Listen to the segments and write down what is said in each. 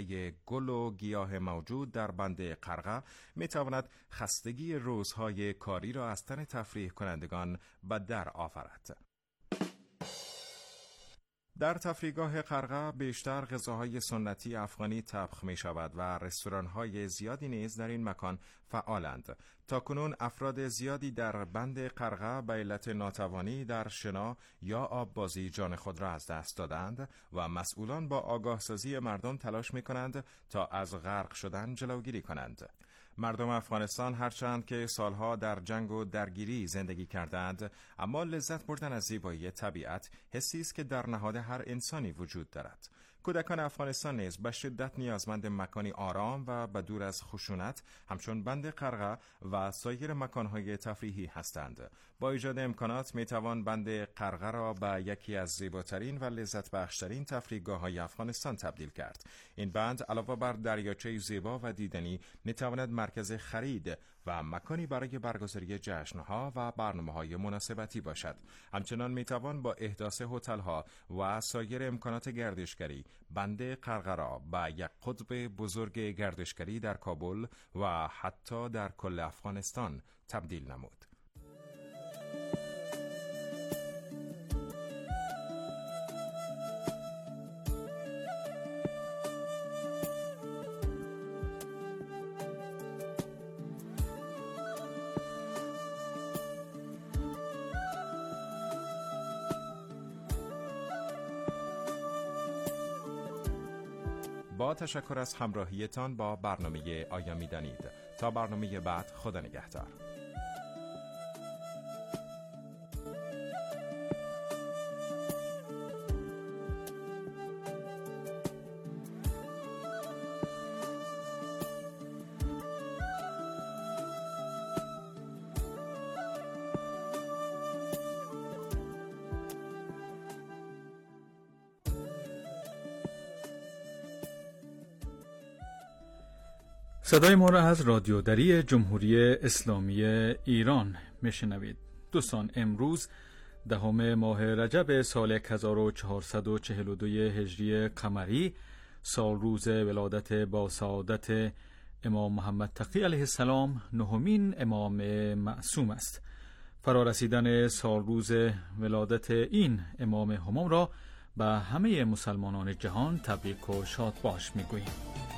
همه گل و گیاه موجود در بند قرقه میتواند خستگی روزهای کاری را از تن تفریح کنندگان به در آورد. در تفریحگاه قرقه بیشتر غذاهای سنتی افغانی طبخ می شود و رستوران‌های زیادی نیز در این مکان فعالند. تاکنون افراد زیادی در بند قرقه به علت ناتوانی در شنا یا آببازی جان خود را از دست دادند و مسئولان با آگاهسازی مردم تلاش می کنند تا از غرق شدن جلوگیری کنند. مردم افغانستان هرچند که سالها در جنگ و درگیری زندگی کردند، اما لذت بردن از زیبایی طبیعت حسی است که در نهاد هر انسانی وجود دارد. کودکان افغانستان نیز به شدت نیازمند مکانی آرام و به دور از خشونت همچون بند قرقه و سایر مکانهای تفریحی هستند. با ایجاد امکانات میتوان بند قرقه را به یکی از زیباترین و لذت بخشترین تفریحگاه‌های افغانستان تبدیل کرد. این بند علاوه بر دریاچه زیبا و دیدنی میتواند مرکز خرید و مکانی برای برگزاری جشن‌ها و برنامه‌های مناسبتی باشد. همچنان میتوان با احداث هتل‌ها و سایر امکانات گردشگری بند قرقه را به یک قطب بزرگ گردشگری در کابل و حتی در کل افغانستان تبدیل نمود. با تشکر از همراهیتان با برنامه آیا می‌دانید. تا برنامه بعد، خدا نگهدار. صدای ما را از رادیو دری جمهوری اسلامی ایران میشنوید. دوستان، امروز 10 ماه رجب سال 1442 هجری قمری، سال روز ولادت با سعادت امام محمد تقی علیه السلام، 9مین امام معصوم است. فرارسیدن سال روز ولادت این امام همام را به همه مسلمانان جهان تبریک و شاد باش میگوییم.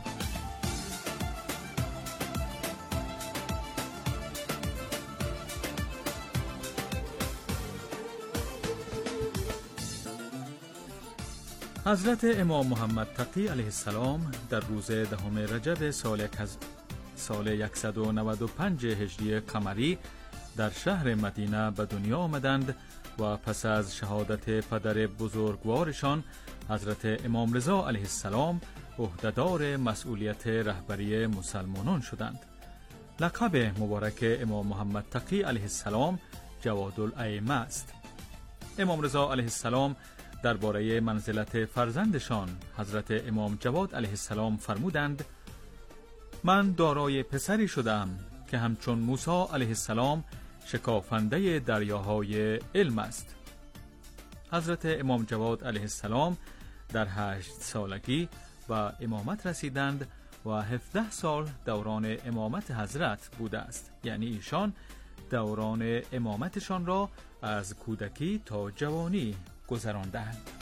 حضرت امام محمد تقی علیه السلام در روز 10 رجب سال 195 هجری قمری در شهر مدینه به دنیا آمدند و پس از شهادت پدر بزرگوارشان حضرت امام رضا علیه السلام عهدهدار مسئولیت رهبری مسلمانان شدند. لقب مبارک امام محمد تقی علیه السلام جوادالائمه است. امام رضا علیه السلام درباره منزلت فرزندشان حضرت امام جواد علیه السلام فرمودند: من دارای پسری شدم که همچون موسی علیه السلام شکافنده دریاهای علم است. حضرت امام جواد علیه السلام در 8 سالگی و امامت رسیدند و 17 سال دوران امامت حضرت بوده است، یعنی ایشان دوران امامتشان را از کودکی تا جوانی گذراندند.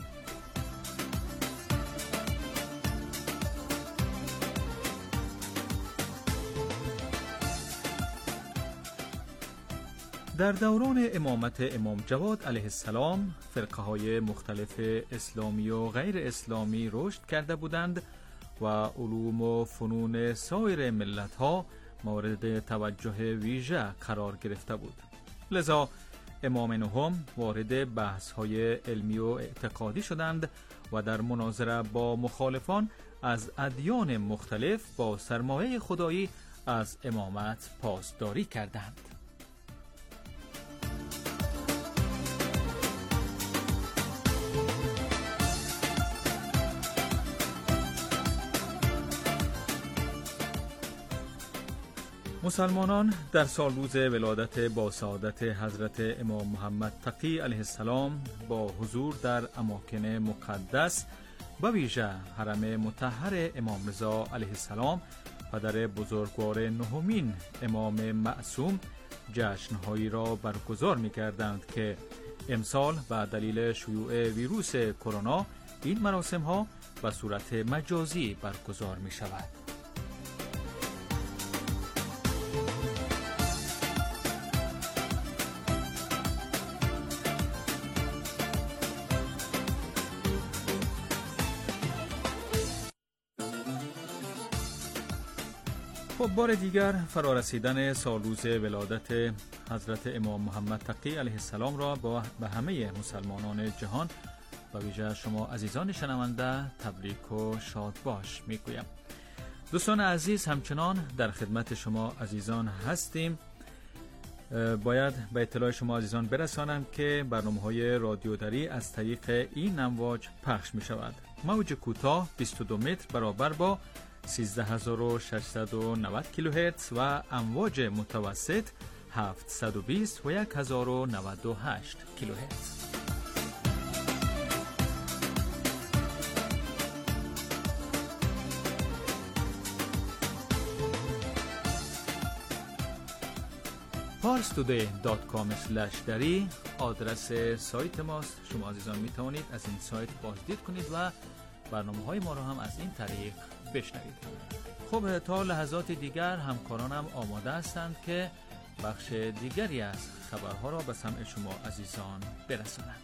در دوران امامت امام جواد علیه السلام فرقه های مختلف اسلامی و غیر اسلامی رشد کرده بودند و علوم و فنون سایر ملت ها مورد توجه ویژه قرار گرفته بود. لذا امام نهم وارد بحث های علمی و اعتقادی شدند و در مناظره با مخالفان از ادیان مختلف با سرمایه خدایی از امامت پاسداری کردند. مسلمانان در سال روز ولادت با سعادت حضرت امام محمد تقی علیه السلام با حضور در اماکن مقدس به ویژه حرم مطهر امام رضا علیه السلام پدر بزرگوار نهمین امام معصوم جشنهایی را برگزار می‌کردند که امسال به دلیل شیوع ویروس کرونا این مراسم‌ها به صورت مجازی برگزار می‌شود. خب بار دیگر فرارسیدن سالروز ولادت حضرت امام محمد تقی علیه السلام را به همه مسلمانان جهان و ویژه شما عزیزان شنونده تبریک و شاد باش میگویم. دوستان عزیز، همچنان در خدمت شما عزیزان هستیم. باید به اطلاع شما عزیزان برسانم که برنامه‌های رادیوداری از طریق این امواج پخش می شود. موج کوتاه 22 متر برابر با 13690 کیلوهرتز و امواج متوسط 720 و 1098 کیلوهرتز. parstoday.com/dari آدرس سایت ماست. شما عزیزان می توانید از این سایت بازدید کنید و برنامه‌های ما را هم از این طریق بشنوید. خب تا لحظات دیگر همکارانم آماده هستند که بخش دیگری از خبرها را به سمع شما عزیزان برسانند.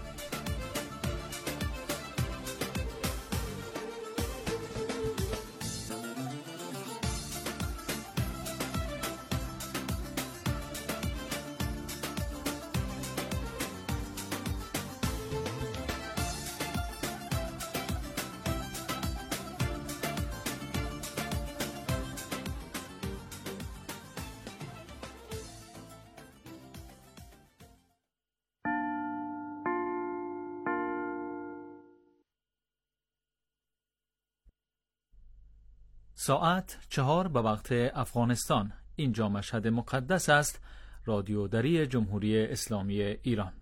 ساعت 4 به وقت افغانستان. اینجا مشهد مقدس است. رادیوداری جمهوری اسلامی ایران.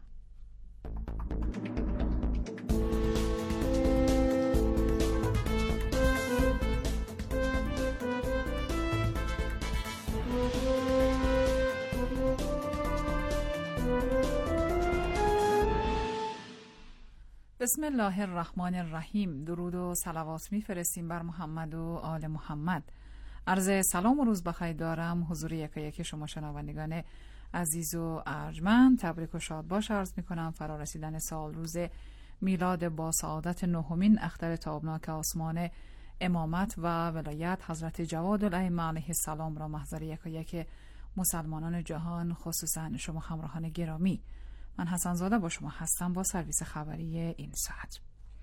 بسم الله الرحمن الرحیم. درود و صلوات می‌فرستیم بر محمد و آل محمد. عرض سلام و روز بخیر دارم حضور یکی شما شنوندگان عزیز و ارجمند. تبریک و شاد باش عرض می‌کنم فرارسیدن سال روز میلاد با سعادت نهمین اختر تابناک آسمان امامت و ولایت حضرت جواد الائمه علیه السلام را محضر یکی مسلمانان جهان، خصوصا شما همراهان گرامی. من حسن زاده با شما هستم با سرویس خبری این ساعت.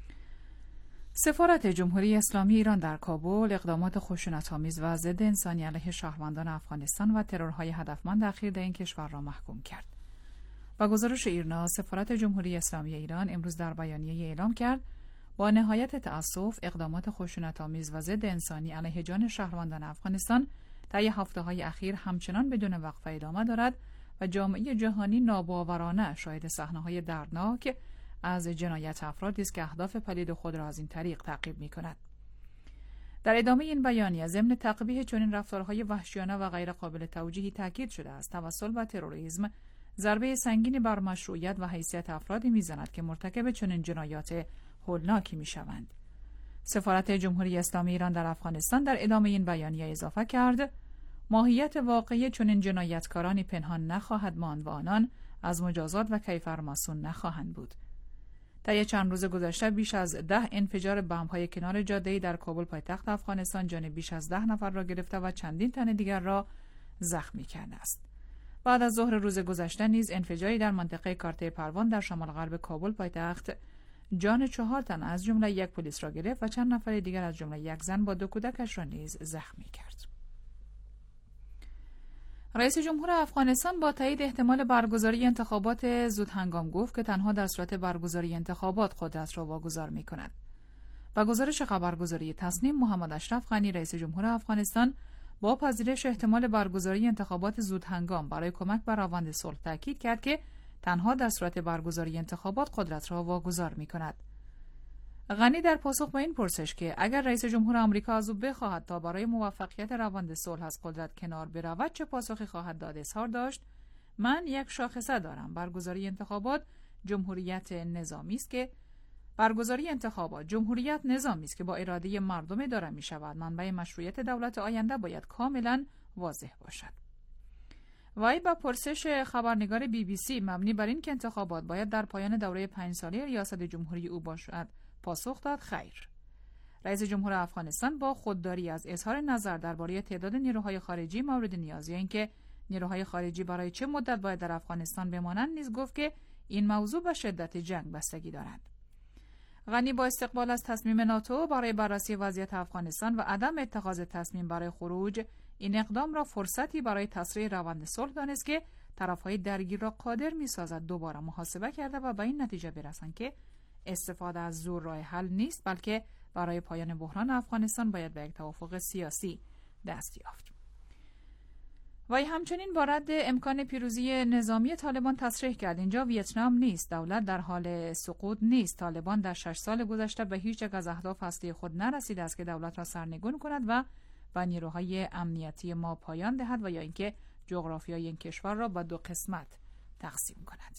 سفارت جمهوری اسلامی ایران در کابل اقدامات خشونت‌آمیز و ضد انسانی علیه شهروندان افغانستان و ترورهای هدفمند اخیر در این کشور را محکوم کرد. با گزارش ایرنا، سفارت جمهوری اسلامی ایران امروز در بیانیه اعلام کرد با نهایت تأسف اقدامات خشونت‌آمیز و ضد انسانی علیه جان شهروندان افغانستان در هفته‌های اخیر همچنان بدون وقفه ادامه دارد و جامعه جهانی ناباورانه شاهد صحنه‌های دردناک از جنایت افرادی است که اهداف پلید خود را از این طریق تعقیب می‌کند. در ادامه این بیانیه ضمن تقبیح چنین رفتارهای وحشیانه و غیر قابل توجیهی تاکید شده است توسل به تروریسم ضربه سنگینی بر مشروعیت و حیثیت افرادی می‌زند که مرتکب چنین جنایات هولناکی می‌شوند. سفارت جمهوری اسلامی ایران در افغانستان در ادامه این بیانیه اضافه کرد ماهیت واقعی چنین جنایتکارانی پنهان نخواهد ماند و آنان از مجازات و کیفر مصون نخواهند بود. در چند روز گذشته بیش از 10 انفجار بمب‌های کنار جاده‌ای در کابل پایتخت افغانستان جان بیش از 10 نفر را گرفته و چندین تن دیگر را زخمی کرده است. بعد از ظهر روز گذشته نیز انفجاری در منطقه کارته پروان در شمال غرب کابل پایتخت جان 4 تن از جمله یک پلیس را گرفت و چند نفر دیگر از جمله یک زن با 2 کودکش را نیز زخمی کرد. رئیس جمهور افغانستان با تایید احتمال برگزاری انتخابات زودهنگام گفت که تنها در صورت برگزاری انتخابات قدرت را واگذار می‌کند. با گزارش خبرگزاری تصنیم، محمد اشرف غنی رئیس جمهور افغانستان با پذیرش احتمال برگزاری انتخابات زودهنگام برای کمک به روند صلح تاکید کرد که تنها در صورت برگزاری انتخابات قدرت را واگذار می‌کند. غنی در پاسخ به این پرسش که اگر رئیس جمهور آمریکا از او بخواهد تا برای موفقیت روند صلح از قدرت کنار برود چه پاسخی خواهد داد اظهار داشت: من یک شاخصه دارم، برگزاری انتخابات جمهوریت نظامی است که با اراده مردم اداره می شود. منبع مشروعیت دولت آینده باید کاملا واضح باشد. وی با پرسش خبرنگار BBC مبنی بر این که انتخابات باید در پایان دوره 5 ساله ریاست جمهوری او باشد پاسخ داد: خیر. رئیس جمهور افغانستان با خودداری از اظهار نظر درباره تعداد نیروهای خارجی مورد نیاز یا اینکه نیروهای خارجی برای چه مدت باید در افغانستان بمانند نیز گفت که این موضوع به شدت جنگ بستگی دارد. غنی با استقبال از تصمیم ناتو برای بررسی وضعیت افغانستان و عدم اتخاذ تصمیم برای خروج، این اقدام را فرصتی برای تسریع روند صلح دانست که طرف‌های درگیر را قادر می‌سازد دوباره محاسبه کرده و به این نتیجه برسند که استفاده از زور راه حل نیست، بلکه برای پایان بحران افغانستان باید به یک توافق سیاسی دست یافت. وی همچنین با رد امکان پیروزی نظامی طالبان تصریح کرد: اینجا ویتنام نیست، دولت در حال سقوط نیست. طالبان در 6 سال گذشته به هیچ یک از اهداف اصلی خود نرسیده است که دولت را سرنگون کند و به نیروهای امنیتی ما پایان دهد و یا اینکه جغرافیای این کشور را به 2 قسمت تقسیم کند.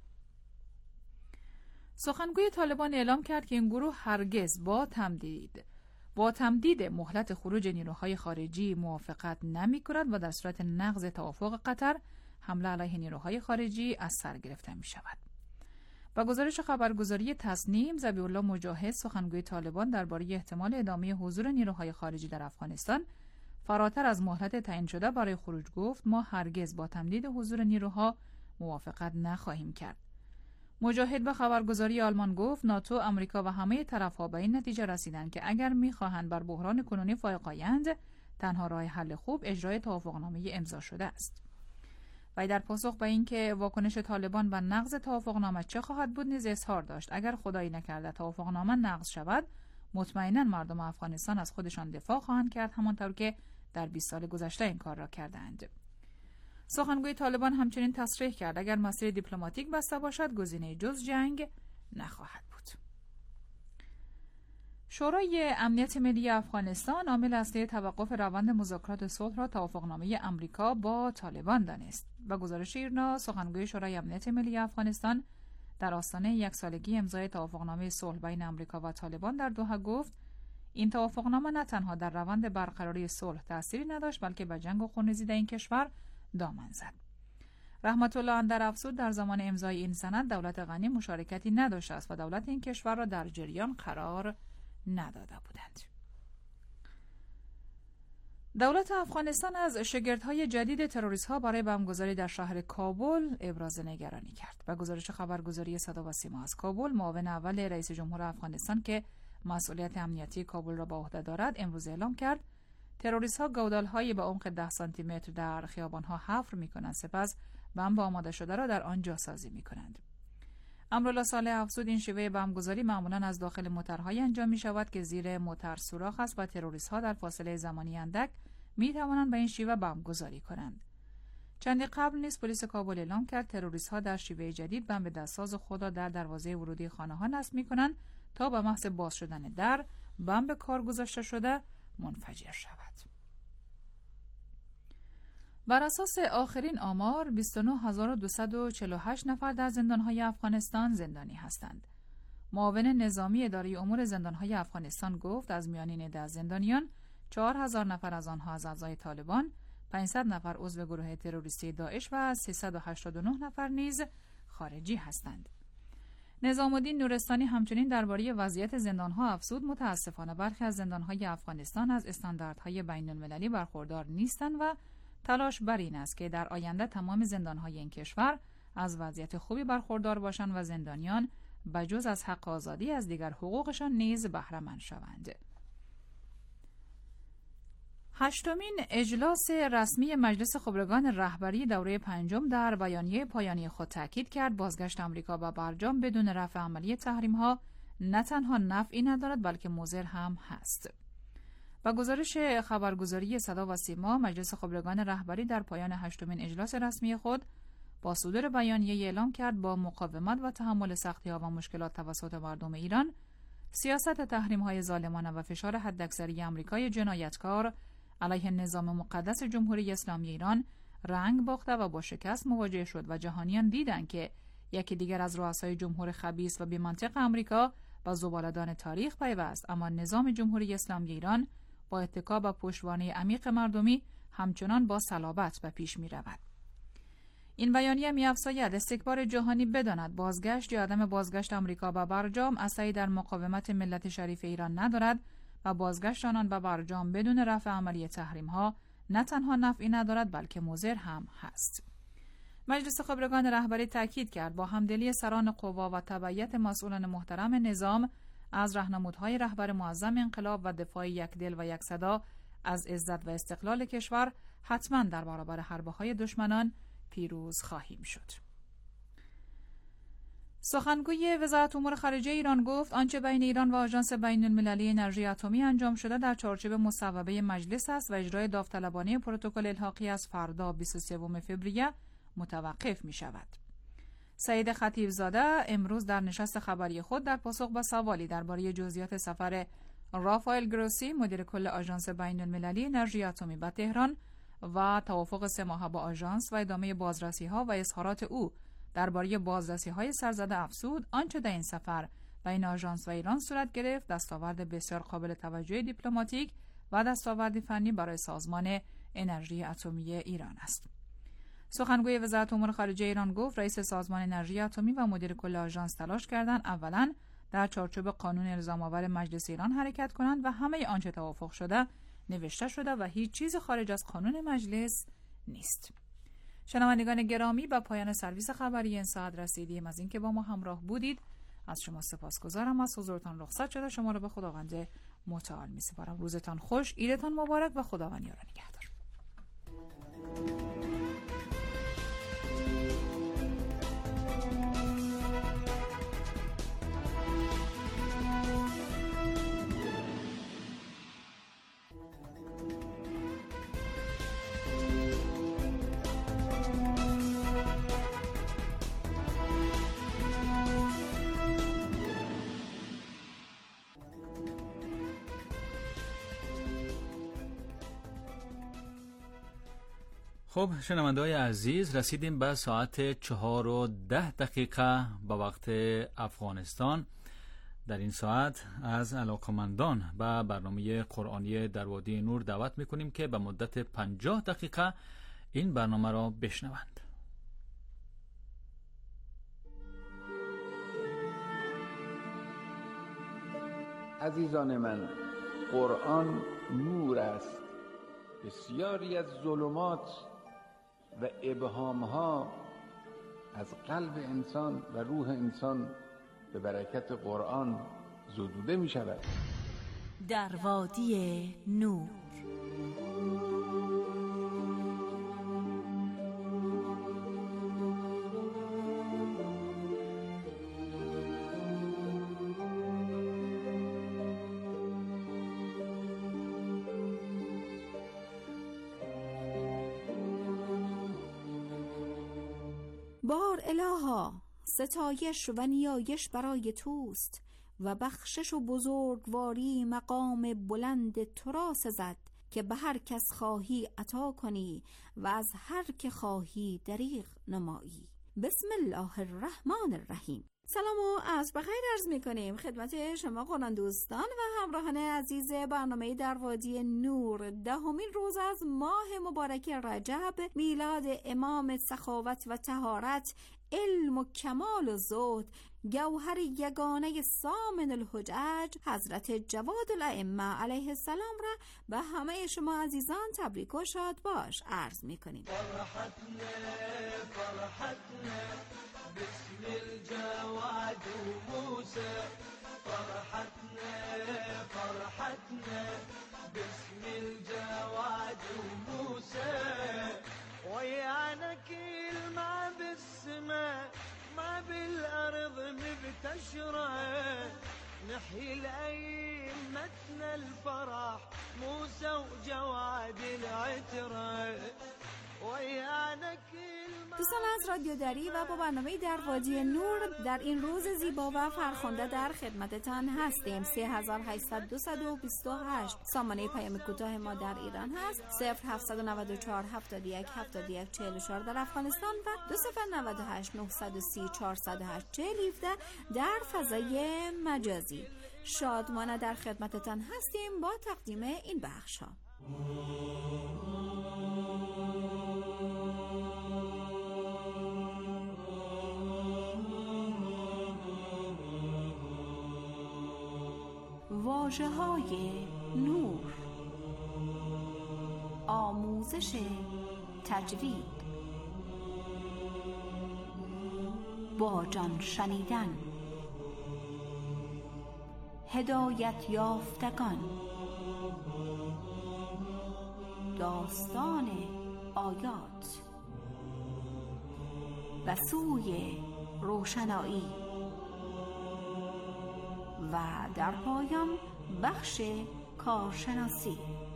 سخنگوی طالبان اعلام کرد که این گروه هرگز با تمدید مهلت خروج نیروهای خارجی موافقت نمی‌کند و در صورت نقض توافق قطر حمله علیه نیروهای خارجی از سر گرفته می‌شود. با گزارش خبرگزاری تصنیم، ذبیح الله مجاهد سخنگوی طالبان درباره احتمال ادامه حضور نیروهای خارجی در افغانستان فراتر از مهلت تعیین شده برای خروج گفت: ما هرگز با تمدید حضور نیروها موافقت نخواهیم کرد. مجاهد به خبرگزاری آلمان گفت: ناتو، آمریکا و همه طرف‌ها به این نتیجه رسیدند که اگر می‌خواهند بر بحران کنونی فائق آیند، تنها راه حل خوب اجرای توافقنامه امضا شده است. و در پاسخ به اینکه واکنش طالبان به نقض توافقنامه چه خواهد بود نیز اظهار داشت: اگر خدایی نکرده توافقنامه نقض شود، مطمئنا مردم افغانستان از خودشان دفاع خواهند کرد، همانطور که در 20 سال گذشته این کار را کردند. سخنگوی طالبان همچنین تصریح کرد اگر مسیر دیپلماتیک بسته باشد، گزینه جز جنگ نخواهد بود. شورای امنیت ملی افغانستان عامل اصلی توقف روند مذاکرات صلح را توافقنامه آمریکا با طالبان دانست. و گزارش ایرنا، سخنگوی شورای امنیت ملی افغانستان در آستانه 1 سالگی امضای توافقنامه صلح بین آمریکا و طالبان در دوحه گفت: این توافقنامه نه تنها در روند برقراری صلح تأثیری نداشت، بلکه به جنگ و خونریزی در این کشور دامن زد. رحمت الله اندر افزود در زمان امضای این سند دولت غنی مشارکتی نداشته است و دولت این کشور را در جریان قرار نداده بودند. دولت افغانستان از شگردهای جدید تروریست‌ها برای بمبگذاری در شهر کابل ابراز نگرانی کرد. و گزارش خبرگزاری صدا و سیما از کابل، معاون اول رئیس جمهور افغانستان که مسئولیت امنیتی کابل را به عهده دارد امروز اعلام کرد تروریست‌ها گودال‌های به عمق 10 سانتی متر در خیابان‌ها حفر می‌کنند، سپس بمب آماده شده را در آن جاسازی می‌کنند. امرالله صالح افزود این شیوه بمبگذاری معمولاً از داخل موترهای انجام می‌شود که زیر موتر سوراخ است و تروریست‌ها در فاصله زمانی اندک می‌توانند به این شیوه بمبگذاری کنند. چندی قبل نیز پلیس کابل اعلام کرد تروریست‌ها در شیوه جدید بمب دستساز خود را در دروازه ورودی خانه‌ها نصب می‌کنند تا به محض باز شدن در بمب کار گذاشته شده منفجر شود. بر اساس آخرین آمار 29248 نفر در زندان‌های افغانستان زندانی هستند. معاون نظامی اداره امور زندان‌های افغانستان گفت از میان این عده زندانیان 4000 نفر از آنها از اعضای طالبان، 500 نفر عضو گروه تروریستی داعش و 389 نفر نیز خارجی هستند. نظام الدین نورستانی همچنین درباره وضعیت زندان‌ها افزود متاسفانه برخی از زندان‌های افغانستان از استانداردهای بین‌المللی برخوردار نیستند و تلاش بر این است که در آینده تمام زندان‌های این کشور از وضعیت خوبی برخوردار باشند و زندانیان بجز از حق آزادی از دیگر حقوقشان نیز بهره مند شوند. 8مین اجلاس رسمی مجلس خبرگان رهبری دوره 5 در بیانیه پایانی خود تاکید کرد بازگشت آمریکا به برجام بدون رفع عملی تحریم‌ها نه تنها نفعی ندارد بلکه مضر هم هست. با گزارش خبرگزاری صدا و سیما، مجلس خبرگان رهبری در پایان 8مین اجلاس رسمی خود با صدور بیانیه اعلام کرد با مقاومت و تحمل سختی‌ها و مشکلات توسط مردم ایران سیاست تحریم‌های ظالمانه و فشار حداکثری آمریکای جنایتکار علیه نظام مقدس جمهوری اسلامی ایران رنگ باخته و با شکست مواجه شد و جهانیان دیدند که یکی دیگر از رؤسای جمهور خبیث و بی‌منطق آمریکا با زباله‌دان تاریخ پیوست، اما نظام جمهوری اسلامی ایران با اتکا به پشتوانه عمیق مردمی همچنان با صلابت به پیش می‌رود. این بیانیه می‌افزاید استکبار جهانی بداند بازگشت یا عدم بازگشت آمریکا به برجام اثری در مقاومت ملت شریف ایران ندارد و بازگشت آنان به برجام بدون رفع عملی تحریم‌ها نه تنها نفعی ندارد بلکه مضر هم هست. مجلس خبرگان رهبری تاکید کرد با همدلی سران قوا و تبعیت مسئولان محترم نظام از راهنمودهای رهبر معظم انقلاب و دفاع یک دل و یک صدا از عزت و استقلال کشور حتما در برابر حربه‌های دشمنان پیروز خواهیم شد. سخنگوی وزارت امور خارجه ایران گفت آنچه بین ایران و آژانس بین‌المللی انرژی اتمی انجام شده در چارچوب مصوبه مجلس است و اجرای داوطلبانه پروتکل الحاقی از فردا 23 فوریه متوقف می شود. سعید خطیبزاده امروز در نشست خبری خود در پاسخ به سوالی درباره جزئیات سفر رافائل گروسی مدیر کل آژانس بین‌المللی انرژی اتمی به تهران و توافق 3 ماهه با آژانس و ادامه بازرسی‌ها و اظهارات او درباره بازرسی‌های سرزده افزود آنچه در این سفر بین آژانس و ایران صورت گرفت دستاورد بسیار قابل توجه دیپلماتیک و دستاورد فنی برای سازمان انرژی اتمی ایران است. سخنگوی وزارت امور خارجه ایران گفت رئیس سازمان انرژی اتمی و مدیر کل آژانس تلاش کردند اولا در چارچوب قانون الزام‌آور مجلس ایران حرکت کنند و همه آنچه توافق شده نوشته شده و هیچ چیز خارج از قانون مجلس نیست. شنوندگان گرامی، به پایان سرویس خبری این ساعت رسیدیم. از اینکه با ما همراه بودید از شما سپاسگزارم. از حضورتان رخصت شده شما را به خداوند متعال می‌سپارم. روزتان خوش، عیدتان مبارک و خداوند یار و نگهدار. خب شنونده‌های عزیز، رسیدیم به ساعت 4:10 به وقت افغانستان. در این ساعت از علاقمندان به برنامه قرآنی در وادی نور دعوت میکنیم که به مدت 50 دقیقه این برنامه را بشنوند. عزیزان من، قرآن نور است. بسیاری از ظلمات و ابهامها از قلب انسان و روح انسان به برکت قرآن زدوده می شود. در وادی نور. بار الها، ستایش و نیایش برای توست و بخشش و بزرگواری مقام بلند تو را سزد که به هر کس خواهی عطا کنی و از هر که خواهی دریغ نمایی. بسم الله الرحمن الرحیم. سلام و عرض بخیر عرض می‌کنیم خدمت شما قرآن دوستان و همراهان عزیز برنامه در وادی نور. 10 روز از ماه مبارک رجب، میلاد امام سخاوت و طهارت، علم و کمال و زهد، گوهر یگانه سامن الحجج، حضرت جواد الائمه علیه السلام را به همه شما عزیزان تبریک و شاد باش عرض می‌کنیم. باسم الجواد وموسى فرحتنا باسم الجواد وموسى ويانا كل ما بالسماء ما بالأرض مبتشرة نحيي لأئمتنا الفرح موسى وجواد العترة ويانا كل دوستان از رادیو دری و با برنامه در وادی نور در این روز زیبا و فرخنده در خدمتتان هستیم. 3828 سامانه پیام کوتاه ما در ایران هست، 0794 71 71 44 در افغانستان و 2098 930 408 4017 در فضای مجازی. شادمانه در خدمتتان هستیم با تقدیم این بخش ها. واژه‌های نور، آموزش تجوید، با جان شنیدن، هدایت یافتگان، داستان آیات و سوی روشنایی و در پایان بخش کارشناسی.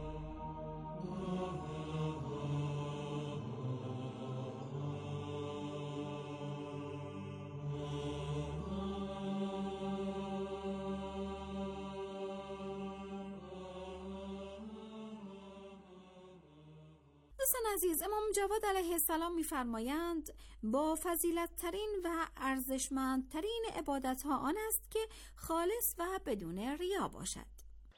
دوستان عزیز، امام جواد علیه السلام می‌فرمایند با فضیلت‌ترین و ارزشمندترین عبادت‌ها آن است که خالص و بدون ریا باشد.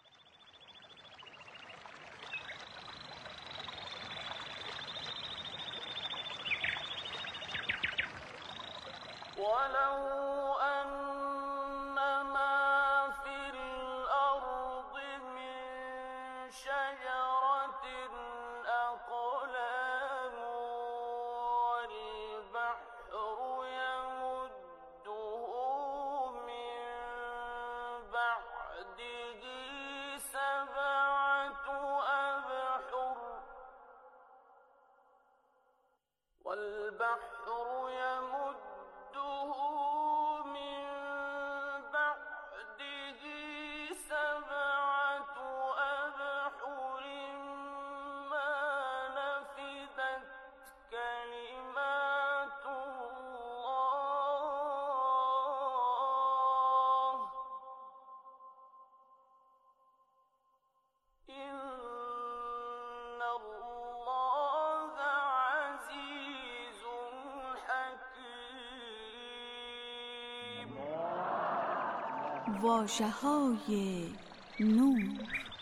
ولو أن ما في الأرض من شجرة أقلام والبحر يمده من بعده سبعة أبحر والبحر يمده من بعده سبعة أبحر ما نفدت كلمات الله إن الله عزيز حكيم. واژه‌های نور.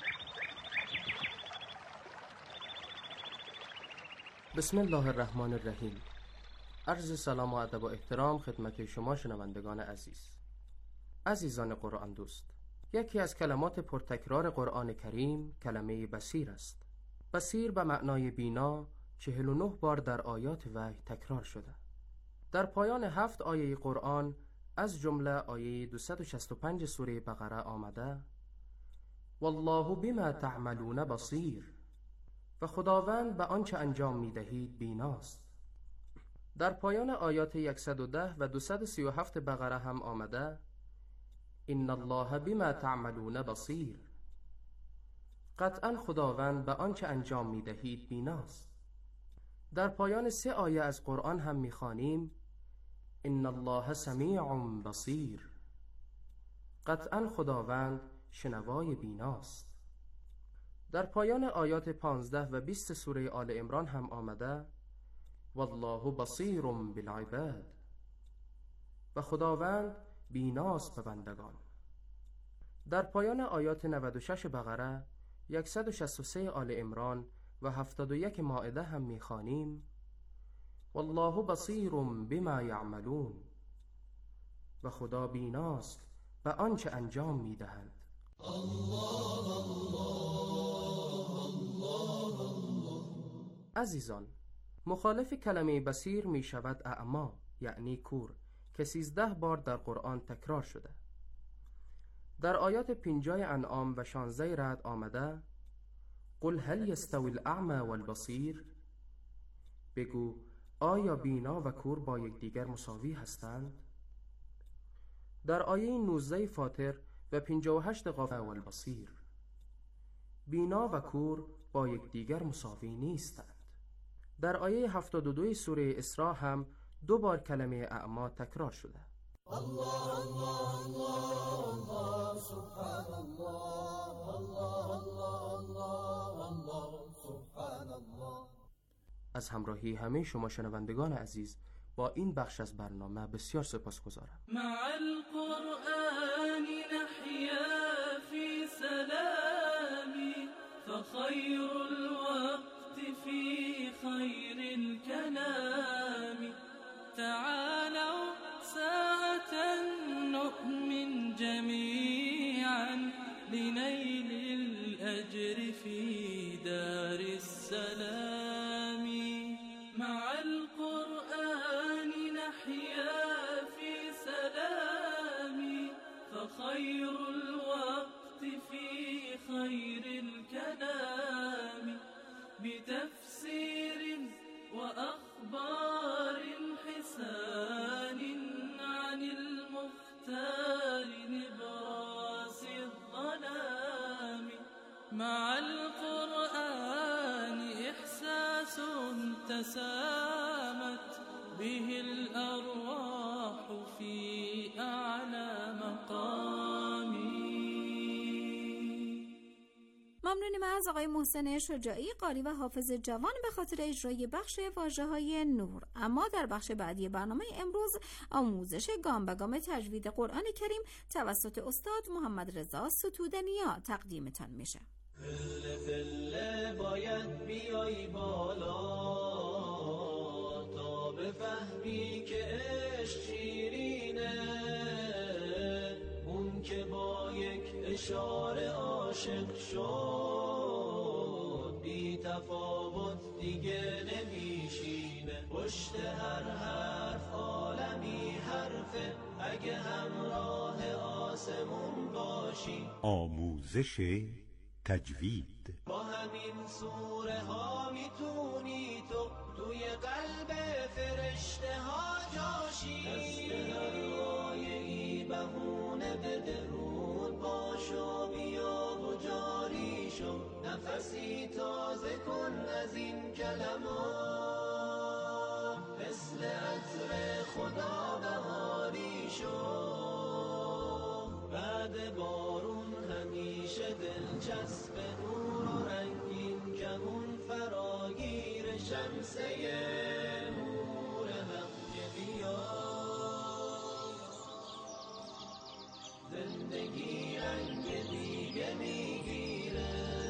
بسم الله الرحمن الرحیم. عرض سلام و ادب و احترام خدمت شما شنوندگان عزیز. عزیزان قرآن دوست، یکی از کلمات پرتکرار قرآن کریم کلمه بصیر است. بصیر به معنای بینا 49 بار در آیات وحی تکرار شده. در پایان 7 آیه قرآن از جمله آیه 265 سوره بقره آمده والله بما تعملون بصیر و خداوند به آنچه انجام می‌دهید بیناست. در پایان آیات 110 و 237 بقره هم آمده ان الله بما تعملون بصیر، قطعا خداوند به آنچه انجام می‌دهید بیناست. در پایان 3 آیه از قرآن هم می‌خوانیم ان الله سمیع بصیر، قطعا خداوند شنوای بیناست. در پایان آیات 15 و 20 سوره آل عمران هم آمده والله بصیر بالعباد و خداوند بیناست به بندگان. در پایان آیات 96 بقره، 163 آل عمران و 71 مائده هم می‌خوانیم والله بصیر بما یعملون و خدا بیناست به آنچه انجام می‌دهند. عزیزان، مخالف کلمه بصیر می شود اعما، یعنی کور، که 13 بار در قرآن تکرار شده. در آیات 50 انعام و 16 رعد آمده قل هل یستوی الاعمی والبصیر، بگو آیا بینا و کور با یکدیگر مساوی هستند؟ در آیه 19 فاطر و 58 قاف والبصیر، بینا و کور با یکدیگر مساوی نیستند. در آیه 72 سوره اسراء هم 2 بار کلمه اعما تکرار شده. الله الله الله الله سبحان الله الله الله الله سبحان الله. از همراهی همه شما شنوندگان عزیز با این بخش از برنامه بسیار سپاسگزارم. مع القرآن نحيا في سلام فخير الوقت في خير الكلام تعالوا ساعة نؤمن جميعا لنيل الأجر في دار السلام مع القرآن نحيا في سلام فخير الوقت في خير الكلام بتفسير وأخبار حسان عن المختار نبراس الظلام مع القرآن إحساس تسامت به الأرواح في أعلى مقام. ممنونیم از آقای محسن شجاعی قاری و حافظ جوان به خاطر اجرای بخش واژه‌های نور. اما در بخش بعدی برنامه امروز آموزش گام به گام تجوید قرآن کریم توسط استاد محمد رضا ستودنیا تقدیمتان میشه. فله فله باید بیایی بالا تا بفهمی که عشق شیرینه اون که با یک اشاره عاشق شد بی تفاوت دیگه نمیشینه پشت هر حرف عالمی حرفه اگه همراه آسمون باشی. آموزش تجوید با همین سوره ها میتونی تو توی قلب فرشته ها جاشی. دست هر آیه‌ای بهونه به درود باش و بیا و جاری شو نفسی تازه کن از این کلمات مثل عطر خدا بهاری شو بعد بارون همیشه دلچسب نور و رنگین کمون فراگیر شمسه نور هم که بیا زندگی رنگ دیگه میگیره.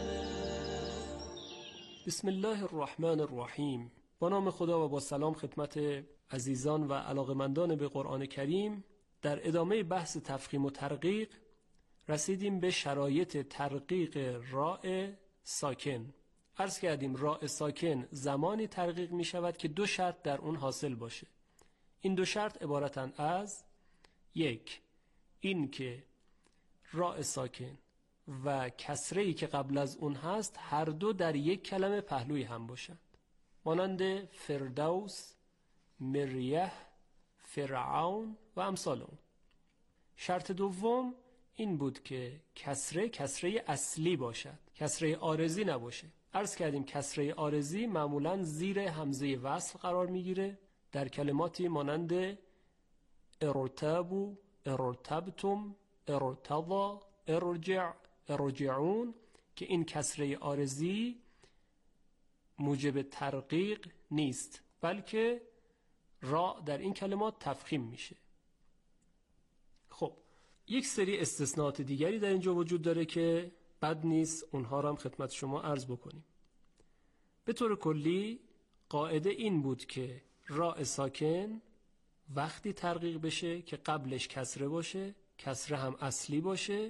بسم الله الرحمن الرحیم. با نام خدا و با سلام خدمت عزیزان و علاقمندان به قرآن کریم. در ادامه بحث تفخیم و ترقیق رسیدیم به شرایط ترقیق راء ساکن. عرض کردیم راء ساکن زمانی ترقیق می شود که 2 شرط در اون حاصل باشه. این 2 شرط عبارتند از: 1. این که راء ساکن و کسره‌ای که قبل از اون هست هر دو در یک کلمه پهلوی هم باشند، مانند فردوس، مریه، فرعون و امثال اون. شرط دوم این بود که کسره اصلی باشد، کسره عارضی نباشه. عرض کردیم کسره عارضی معمولاً زیر همزه وصل قرار میگیره در کلماتی مانند ارتبوا، ارتبتم، ارتضا، ارجع، ارجعون که این کسره عارضی موجب ترقیق نیست بلکه را در این کلمات تفخیم میشه. خب یک سری استثناءات دیگری در اینجا وجود داره که بد نیست اونها رو هم خدمت شما عرض بکنیم. به طور کلی قاعده این بود که راء ساکن وقتی ترقیق بشه که قبلش کسره باشه، کسره هم اصلی باشه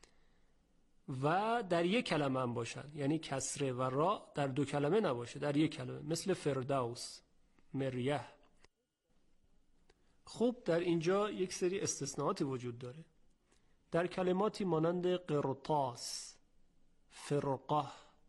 و در یک کلمه هم باشن، یعنی کسره و راء در 2 کلمه نباشه، در یک کلمه، مثل فردوس، مریه. خب در اینجا یک سری استثناءاتی وجود داره. در کلماتی مانند قرطاس، فرقه،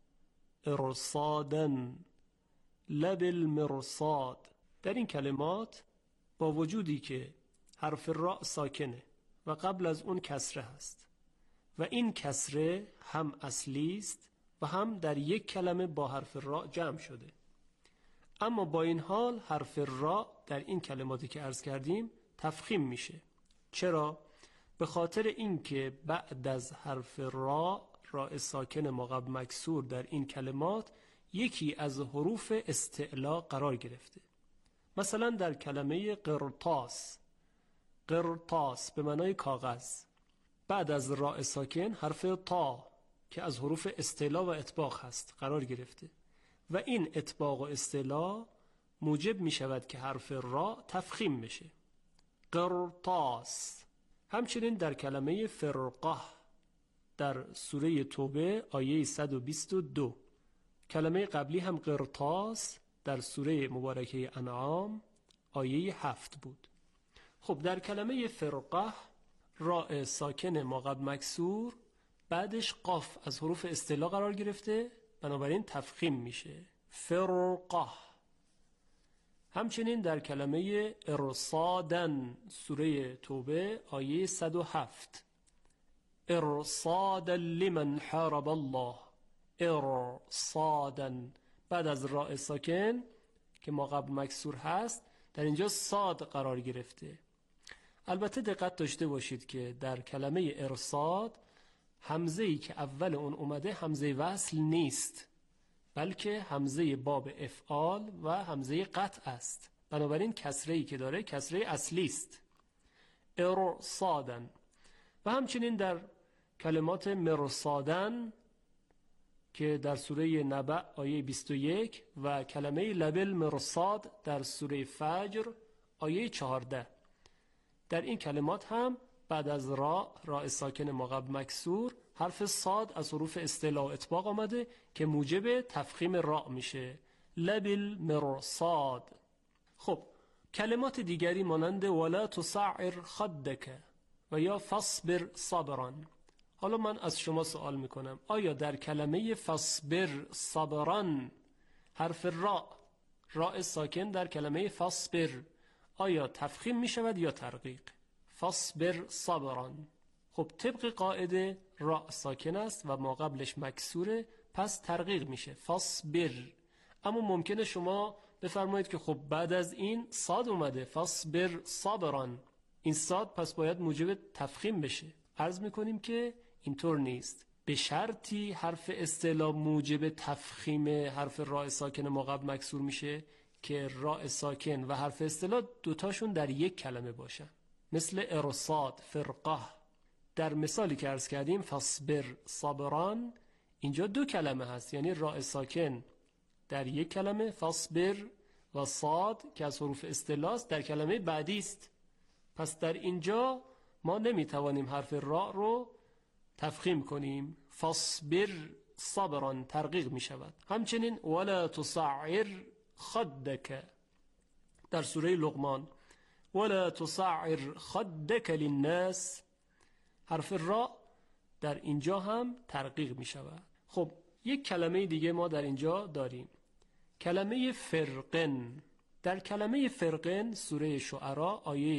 ارصادن، لب المرصاد، در این کلمات با وجودی که حرف راء ساکنه و قبل از اون کسره هست و این کسره هم اصلی است و هم در یک کلمه با حرف راء جمع شده، اما با این حال حرف را در این کلماتی که عرض کردیم تفخیم میشه. چرا؟ به خاطر اینکه بعد از حرف را ساکن ماقبل مکسور در این کلمات یکی از حروف استعلا قرار گرفته. مثلا در کلمه قرطاس، قرطاس به معنای کاغذ، بعد از را ساکن حرف تا که از حروف استعلا و اطباق هست قرار گرفته و این اطباق و استعلا موجب می شود که حرف را تفخیم بشه. قرطاس. همچنین در کلمه فرقه در سوره توبه آیه 122، کلمه قبلی هم قرطاس در سوره مبارکه انعام آیه 7 بود. خب در کلمه فرقه را ساکن ماقبل مکسور بعدش قاف از حروف استعلا قرار گرفته، بنابراین تفخیم میشه فرقه. همچنین در کلمه ارصادن سوره توبه آیه 107، ارصادا لمن حارب الله، ارصادن بعد از را ساکن که ماقبل مکسور هست در اینجا صاد قرار گرفته. البته دقت داشته باشید که در کلمه ارصاد همزه‌ای که اول اون اومده همزه وصل نیست، بلکه همزه باب افعال و همزه قطع است. بنابراین کسره‌ای که داره کسره اصلی است، ارصادن. و همچنین در کلمات مرصادن که در سوره نبأ آیه 21 و کلمه لبل مرصاد در سوره فجر آیه 14، در این کلمات هم بعد از را ساکن ماقبل مکسور حرف صاد از حروف استعلا و اطباق آمده که موجب تفخیم را میشه، لبل مرصاد. خب کلمات دیگری مانند ولا تصعر خدک و یا فاصبر صبرا. حالا من از شما سوال میکنم، آیا در کلمه فاصبر صبرا حرف را ساکن در کلمه فاصبر آیا تفخیم میشود یا ترقیق؟ فاصبر صبرا. خب طبق قاعده را ساکن است و ما قبلش مکسوره، پس ترقیق میشه فاصبر. اما ممکنه شما بفرمایید که خب بعد از این صاد اومده فاصبر صبرا، این صاد پس باید موجب تفخیم بشه. عرض میکنیم که اینطور نیست، به شرطی حرف استعلا موجب تفخیم حرف را ساکن ما قبل مکسور میشه که را ساکن و حرف استعلا دوتاشون در یک کلمه باشن، مثل ارصاد، فرقه. در مثالی که عرض کردیم فاصبر صبران، اینجا دو کلمه هست، یعنی را ساکن در یک کلمه فاصبر و صاد که از حروف استعلا است در کلمه بعدی است. پس در اینجا ما نمیتوانیم حرف را رو تفخیم کنیم، فاصبر صبران ترقیق می شود. همچنین ولا تصعر خدک در سوره لقمان، ولا تصعر خدک للناس، حرف را در اینجا هم ترقیق می شود. خب یک کلمه دیگه ما در اینجا داریم، کلمه فرقن. در کلمه فرقن سوره شعراء آیه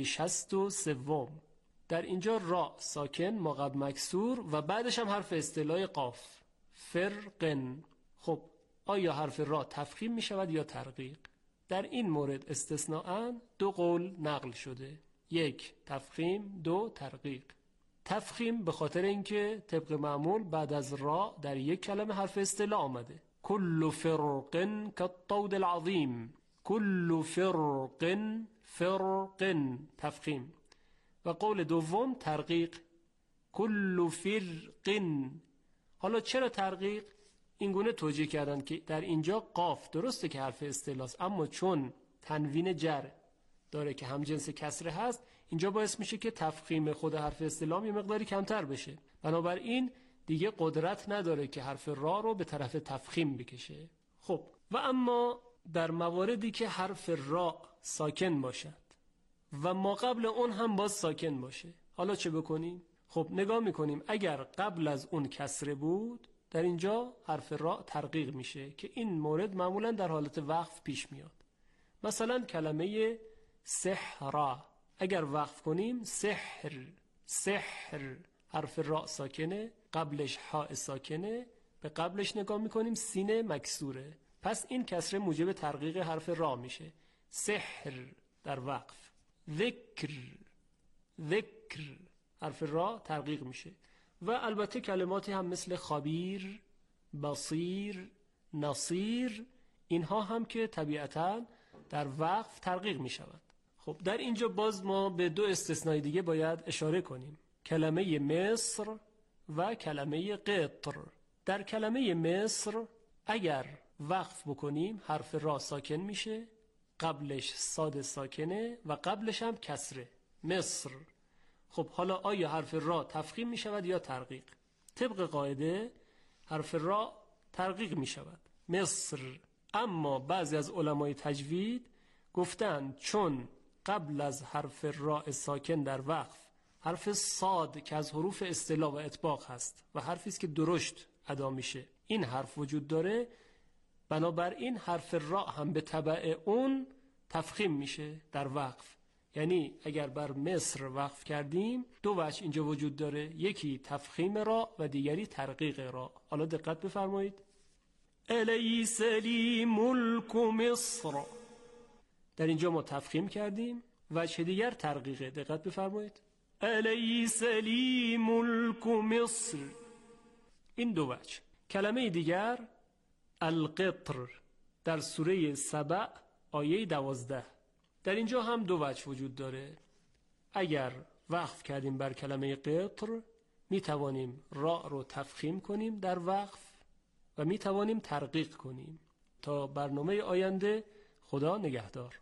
63، در اینجا را ساکن ما قبل مکسور و بعدش هم حرف استعلای قاف، فرقن. خب آیا حرف را تفخیم می شود یا ترقیق؟ در این مورد استثناءً دو قول نقل شده، یک تفخیم، دو ترقیق. تفخیم به خاطر اینکه طبق معمول بعد از را در یک کلمه حرف استعلا آمده، کل فرقن کالطود العظیم، کل فرقن، فرقن تفخیم. و قول دوم ترقیق، کل فرقن. حالا چرا ترقیق؟ اینگونه توجیه کردن که در اینجا قاف درسته که حرف استعلاست، اما چون تنوین جر داره که هم جنس کسره هست، اینجا باعث میشه که تفخیم خود حرف استعلام یه مقداری کمتر بشه، بنابراین دیگه قدرت نداره که حرف را رو به طرف تفخیم بکشه. خب و اما در مواردی که حرف را ساکن باشد و ما قبل اون هم باز ساکن باشه، حالا چه بکنیم؟ خب نگاه میکنیم اگر قبل از اون کسره بود در اینجا حرف را ترقیق میشه که این مورد معمولا در حالت وقف پیش میاد. مثلا کلمه سحر، اگر وقف کنیم سحر، سحر حرف را ساکنه، قبلش حاء ساکنه، به قبلش نگاه میکنیم سین مکسوره، پس این کسره موجب ترقیق حرف را میشه. سحر در وقف، ذکر حرف را ترقیق میشه. و البته کلماتی هم مثل خبیر، بصیر، نصیر، اینها هم که طبیعتاً در وقف ترقیق میشوند. خب در اینجا باز ما به دو استثنای دیگه باید اشاره کنیم، کلمه مصر و کلمه قطر. در کلمه مصر اگر وقف بکنیم حرف را ساکن میشه، قبلش صاد ساکنه و قبلش هم کسره، مصر. خب حالا آیا حرف را تفخیم می شود یا ترقیق؟ طبق قاعده حرف را ترقیق می شود، مصر. اما بعضی از علمای تجوید گفتند چون قبل از حرف را ساکن در وقف حرف صاد که از حروف اصطلاح و اطباق هست و حرفی است که درشت ادا میشه، این حرف وجود داره، بنابراین حرف را هم به تبع اون تفخیم میشه در وقف. یعنی اگر بر مصر وقف کردیم دو وجه اینجا وجود داره، یکی تفخیم را و دیگری ترقیق را. حالا دقت بفرمایید، الیس لی ملک مصر، در اینجا ما تفخیم کردیم، وجه دیگر ترقیقه. دقت بفرمایید، الیس لی ملک مصر، این دو وجه. کلمه دیگر القطر در سوره سبع آیه 12، در اینجا هم دو وجه وجود داره. اگر وقف کردیم بر کلمه قطر می توانیم را رو تفخیم کنیم در وقف و می توانیم ترقیق کنیم. تا برنامه آینده، خدا نگهدار.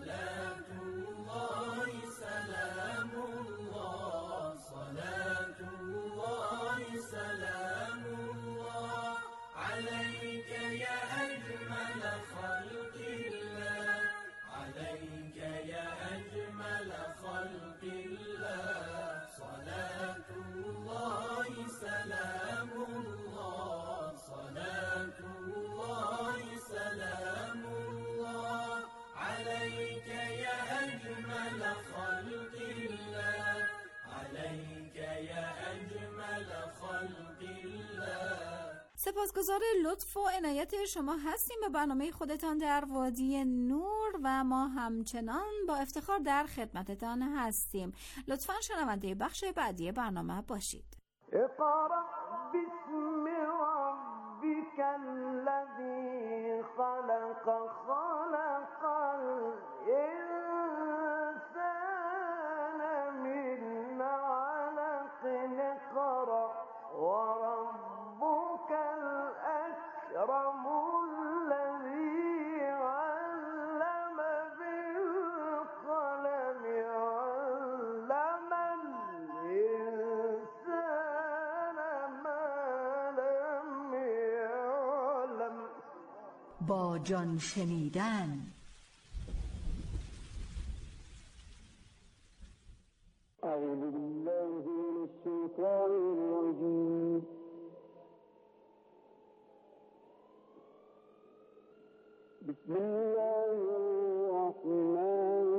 سپاسگزار لطف و عنایت شما هستیم به برنامه خودتان در وادی نور و ما همچنان با افتخار در خدمتتان هستیم. لطفاً شنونده بخش بعدی برنامه باشید. اقرأ باسم ربک الذی خلق، خلق الانسان من علق، اقرأ وربك الأكرم الذي علم بالقلم، علم الإنسان ما لم يعلم. با جان شنیدن. أعوذ بالله من الشيطان الرجيم. بسم الله الرحمن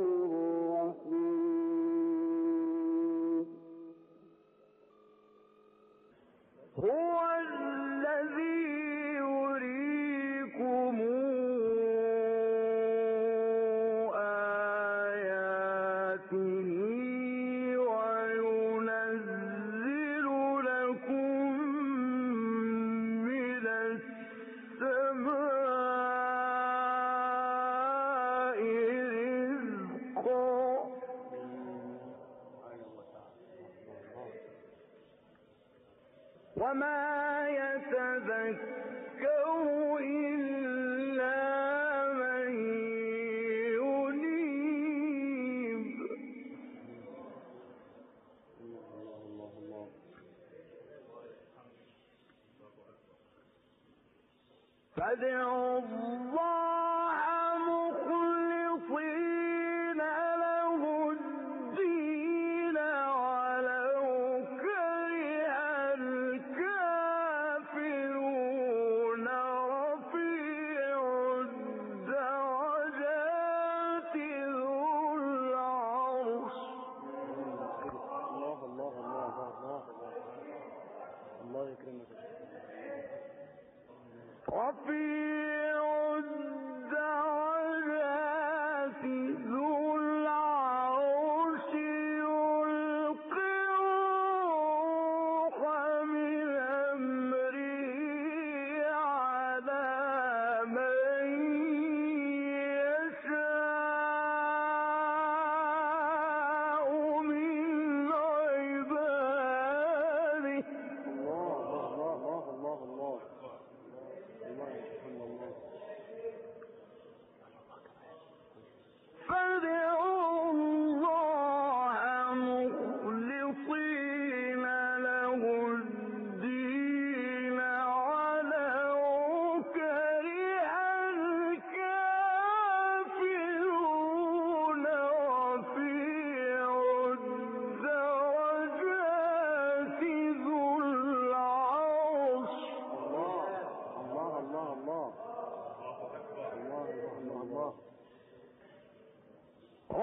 الرحيم. هو الذي يريكم آياته وينزل لكم من السماء رزقا وما يتذكر إلا من ينيب. فادعوا الله مخلصين له الدين ولو كره الكافرون. رفيع الدرجات ذو العرش. الله يكرمك. رفيع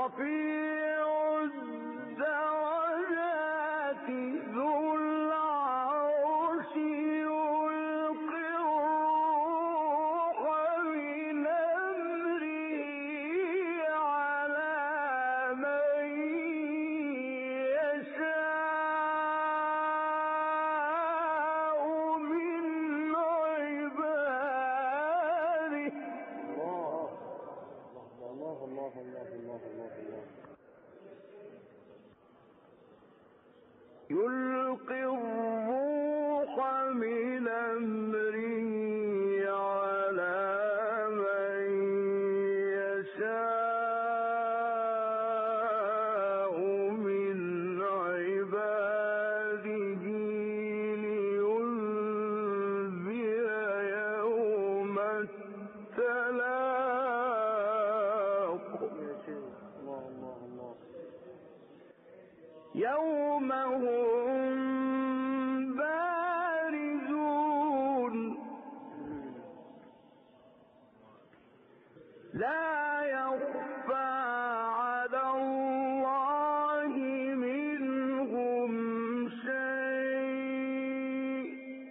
رفیع الدرجات ذو العرش یلقی الروح من امره علی من یشاء من عباده. يلقي الروح من أمره على من يشاء من عباده لينذر يوم التلاق يوم هم بارزون لا يخفى على الله منهم شيء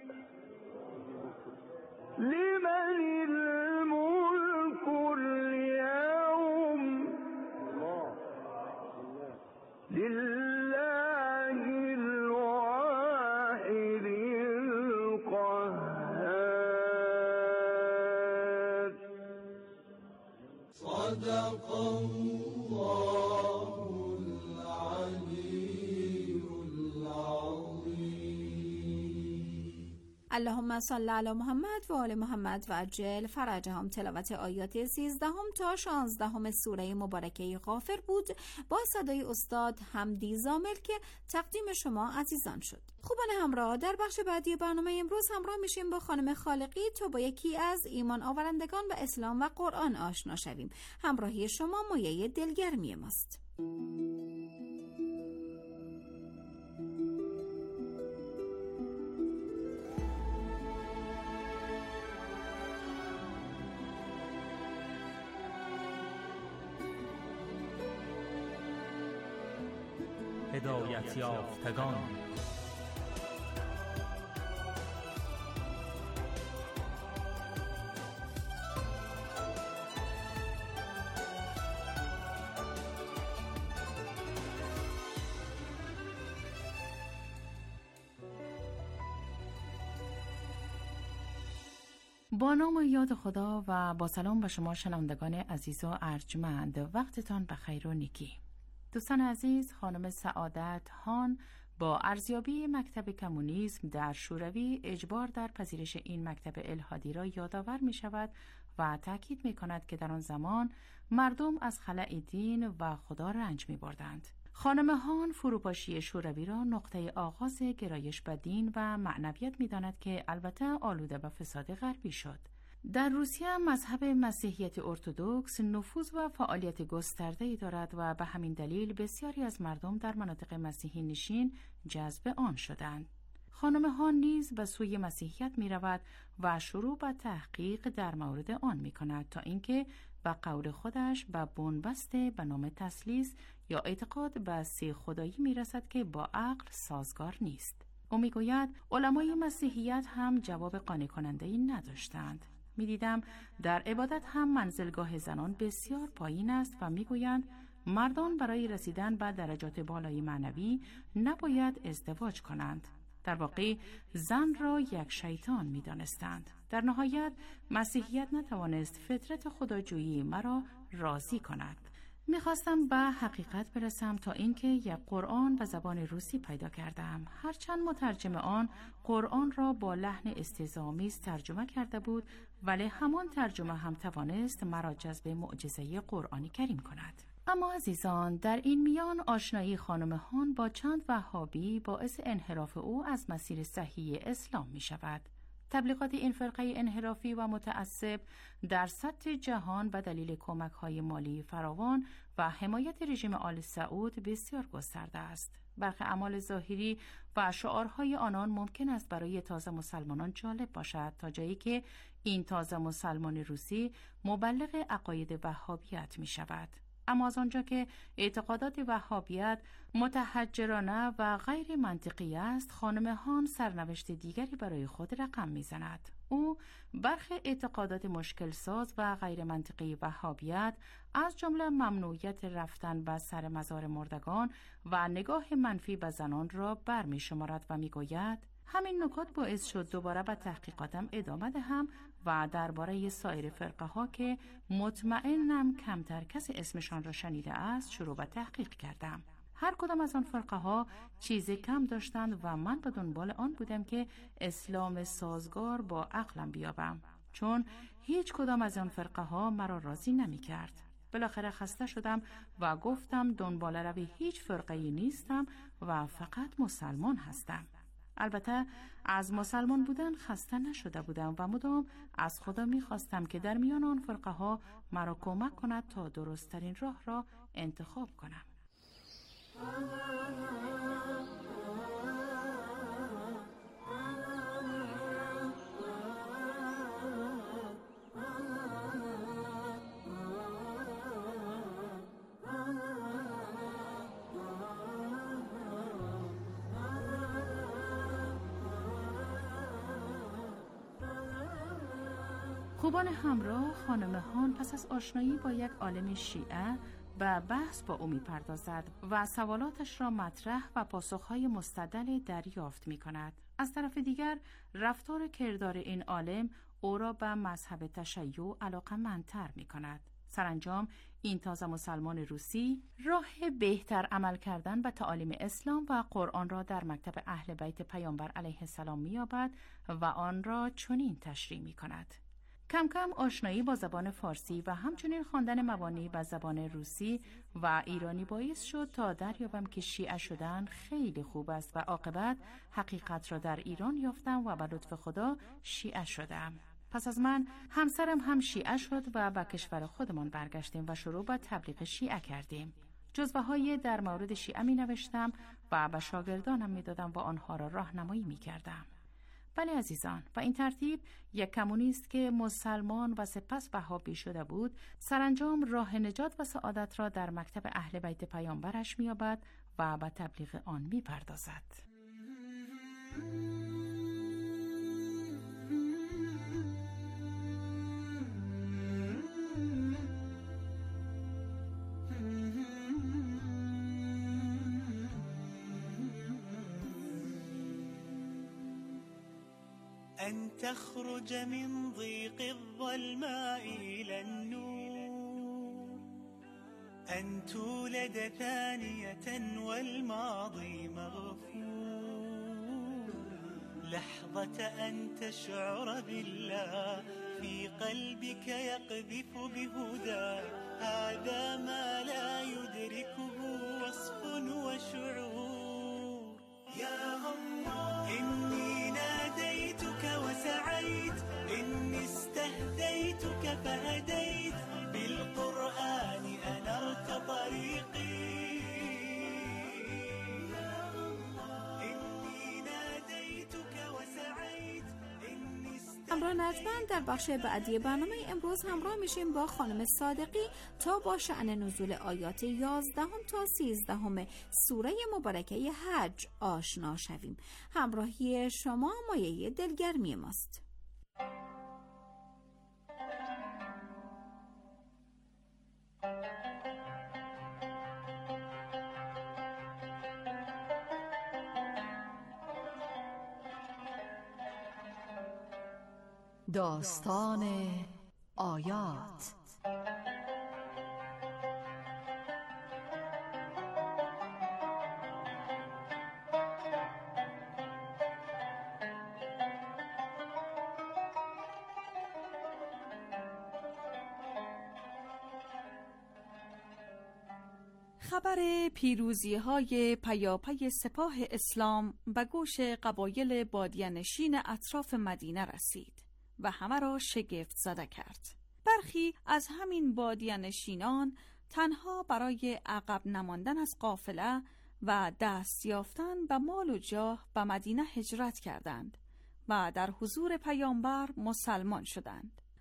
لمن الملك اليوم لله الواحد القهار. صدق الله العلي العظيم. اللهم صل علی محمد و آل محمد و عجل فرجهم. تلاوت آیات 13 تا 16 سوره مبارکه غافر بود با صدای استاد حمدی زامل که تقدیم شما عزیزان شد. خوبان همراه، در بخش بعدی برنامه امروز همراه میشیم با خانم خالقی تا با یکی از ایمان آورندگان به اسلام و قرآن آشنا شویم. همراهی شما مایه دلگرمی ماست. هدایت یافتگان. با نام و یاد خدا و با سلام به شما شنوندگان عزیز و ارجمند، وقتتان بخیر و نیکی. دوستان عزیز، خانم سعادت هان با ارزیابی مکتب کمونیسم در شوروی اجبار در پذیرش این مکتب الحادی را یادآور می شود و تأکید می کند که در آن زمان مردم از خلأ دین و خدا رنج می بردند. خانم هان فروپاشی شوروی را نقطه آغاز گرایش به دین و معنویت می داند که البته آلوده به فساد غربی شد. در روسیه مذهب مسیحیت ارتدوکس نفوذ و فعالیت گسترده‌ای دارد و به همین دلیل بسیاری از مردم در مناطق مسیحی نشین جذب آن شدند. خانم هان نیز به سوی مسیحیت می رود و شروع به تحقیق در مورد آن می کند تا اینکه به قول خودش به بنبست به نام تثلیث یا اعتقاد به سه خدایی می رسد که با عقل سازگار نیست. او می گوید علمای مسیحیت هم جواب قانع کننده‌ای نداشتند. می دیدم در عبادت هم منزلگاه زنان بسیار پایین است و می گویند مردان برای رسیدن به درجات بالای معنوی نباید ازدواج کنند. در واقع زن را یک شیطان می دانستند. در نهایت مسیحیت نتوانست فطرت خداجویی مرا راضی کند. میخواستم به حقیقت برسم تا اینکه یک قرآن به زبان روسی پیدا کردم. هرچند مترجم آن قرآن را با لحن استهزاآمیز ترجمه کرده بود، ولی همان ترجمه هم توانست مرا جذب معجزه قرآن کریم کند. اما عزیزان، در این میان آشنایی خانم هان با چند وهابی باعث انحراف او از مسیر صحیح اسلام می شود. تبلیغات این فرقه انحرافی و متعصب در سطح جهان به دلیل کمک‌های مالی فراوان و حمایت رژیم آل سعود بسیار گسترده است. برخی اعمال ظاهری و شعارهای آنان ممکن است برای تازه مسلمانان جالب باشد، تا جایی که این تازه مسلمان روسی مبلغ عقاید وهابیت می شود. اما از آنجا که اعتقادات وهابیت متحجرانه و غیر منطقی است، خانم هان سرنوشت دیگری برای خود رقم می‌زند. او برخی اعتقادات مشکل ساز و غیر منطقی وهابیت از جمله ممنوعیت رفتن به سر مزار مردگان و نگاه منفی به زنان را برمی‌شمارد و می‌گوید همین نکات باعث شد دوباره به تحقیقاتم ادامه دهم و درباره سایر فرقه ها که مطمئنم کمتر کسی اسمشان را شنیده است شروع به تحقیق کردم. هر کدام از آن فرقه ها چیزی کم داشتند و من به دنبال آن بودم که اسلام سازگار با عقلم بیابم، چون هیچ کدام از آن فرقه ها مرا راضی نمی کرد. بالاخره خسته شدم و گفتم دنبال روی هیچ فرقه‌ای نیستم و فقط مسلمان هستم. البته از مسلمان بودن خسته نشده بودم و مدام از خدا می‌خواستم که در میان آن فرقه ها مرا کمک کند تا درست‌ترین راه را انتخاب کنم. خوبان همراه خانم هان پس از آشنایی با یک عالم شیعه به بحث با او می‌پردازد و سوالاتش را مطرح و پاسخهای مستدل دریافت می‌کند. از طرف دیگر رفتار کردار این عالم او را به مذهب تشیع علاقه‌مندتر می‌کند. سرانجام این تازه مسلمان روسی راه بهتر عمل کردن به تعالیم اسلام و قرآن را در مکتب اهل بیت پیامبر علیه السلام می‌یابد و آن را چنین تشریح می‌کند: کم کم آشنایی با زبان فارسی و همچنین خواندن مبانی به زبان روسی و ایرانی باعث شد تا دریابم که شیعه شدن خیلی خوب است و عاقبت حقیقت را در ایران یافتم و به لطف خدا شیعه شدم. پس از من همسرم هم شیعه شد و به کشور خودمان برگشتیم و شروع به تبلیغ شیعه کردیم. جزوه‌های در مورد شیعه می نوشتم و به شاگردانم می دادم و آنها را راهنمایی می کردم. بله عزیزان، و این ترتیب یک کمونیست که مسلمان و سپس وهابی شده بود سرانجام راه نجات و سعادت را در مکتب اهل بیت پیامبرش می‌یابد و به تبلیغ آن می‌پردازد. أن تخرج من ضيق الظلماء إلى النور، أن تولد ثانية والماضي مغفور، لحظة أن تشعر بالله في قلبك يقذف بهدى، هذا ما لا يدركه وصف وشعور. يا الله إني ناديتك وسعيت، إني استهديتك فهديت، بالقرآن أنرت طريقي. يا الله إني ناديتك وسعيت، إني همراهان ارجمند، در بخش بعدی برنامه امروز همراه میشیم با خانم صادقی تا با شأن نزول آیات 11 تا 13 سوره مبارکه حج آشنا شویم. همراهی شما مایه دلگرمی ماست. داستان آیات. خبر پیروزی‌های پیاپی سپاه اسلام به گوش قبایل بادیه‌نشین اطراف مدینه رسید و همه را شگفت زده کرد. برخی از همین بادیه‌نشینان تنها برای عقب نماندن از قافله و دست یافتن به مال و جاه به مدینه هجرت کردند و در حضور پیامبر مسلمان شدند.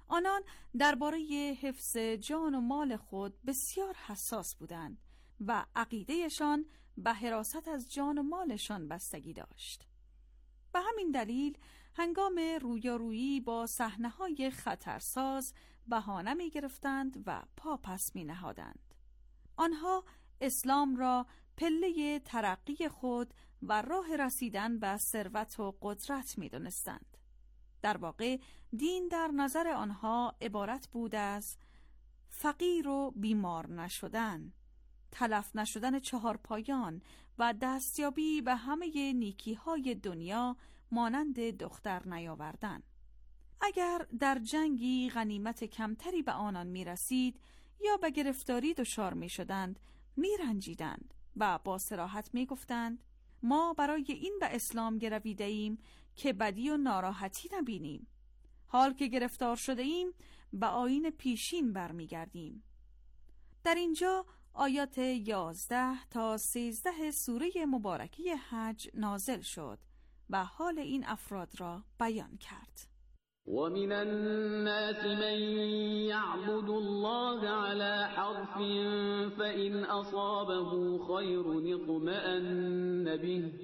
آنان درباره حفظ جان و مال خود بسیار حساس بودند و عقیدهشان به حراست از جان و مالشان بستگی داشت. به همین دلیل هنگام رویارویی با صحنه‌های خطرساز بهانه می‌گرفتند و پا پس می‌نهادند. آنها اسلام را پله ترقی خود و راه رسیدن به ثروت و قدرت می‌دانستند. در واقع دین در نظر آنها عبارت بود از فقیر و بیمار نشدن، تلف نشدن چهارپایان و دستیابی به همه نیکی‌های دنیا مانند دختر نیاوردن. اگر در جنگی غنیمت کمتری به آنان می‌رسید یا به گرفتاری دچار می‌شدند، می‌رنجیدند و با صراحت می‌گفتند ما برای این به اسلام گرویده ایم که بدی و ناراحتی نبینیم. حال که گرفتار شده ایم به آیین پیشین برمیگردیم. در اینجا آیات 11 تا 13 سوره مبارکه حج نازل شد و حال این افراد را بیان کرد. ومن الناس من يعبد الله على حرف فإن أصابه خير اطمأن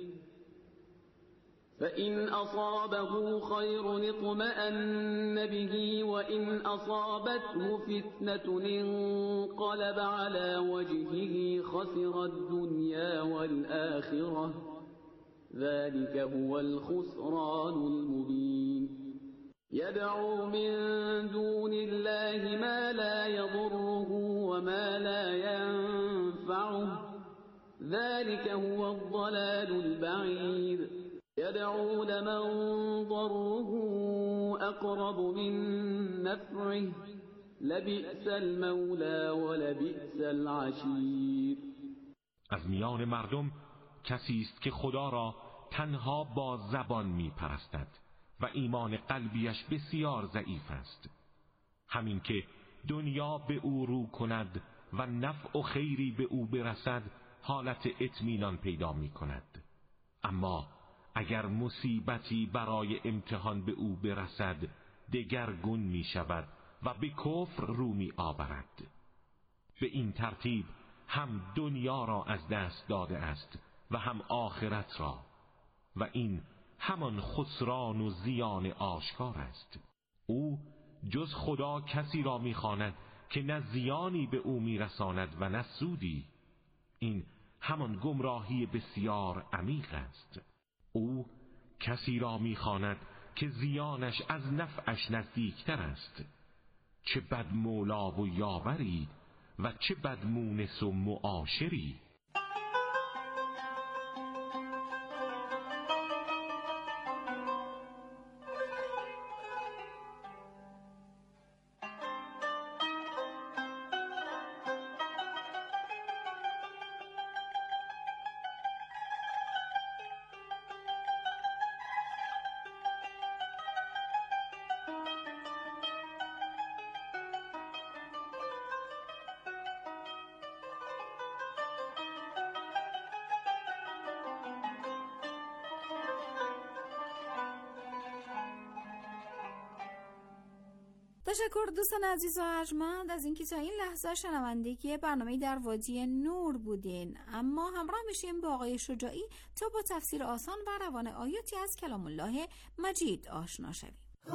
به وإن أصابته فتنة انقلب على وجهه خسر الدنيا والآخرة ذلك هو الخسران المبين يدعو من دون الله ما لا يضره وما لا ينفعه ذلك هو الضلال البعيد يدعو لمن ضره أقرب من نفعه لبئس المولى ولبئس العشير. از میان مردم کسی است که خدا را تنها با زبان می پرستد و ایمان قلبیش بسیار ضعیف است. همین که دنیا به او رو کند و نفع و خیری به او برسد حالت اطمینان پیدا می کند. اما اگر مصیبتی برای امتحان به او برسد دگرگون می شود و به کفر رو می آورد. به این ترتیب هم دنیا را از دست داده است و هم آخرت را و این همان خسران و زیان آشکار است. او جز خدا کسی را می‌خواند که نه زیانی به او می‌رساند و نه سودی. این همان گمراهی بسیار عمیق است. او کسی را می‌خواند که زیانش از نفعش نزدیکتر است. چه بد مولا و یاوری و چه بد مونس و معاشری. تشکر دوستان عزیز و ارجمند از اینکه تا این لحظه شنوندگی برنامه در وادی نور بودین. اما همراه میشیم با آقای شجاعی تا با تفسیر آسان و روان آیاتی از کلام الله مجید آشنا شویم.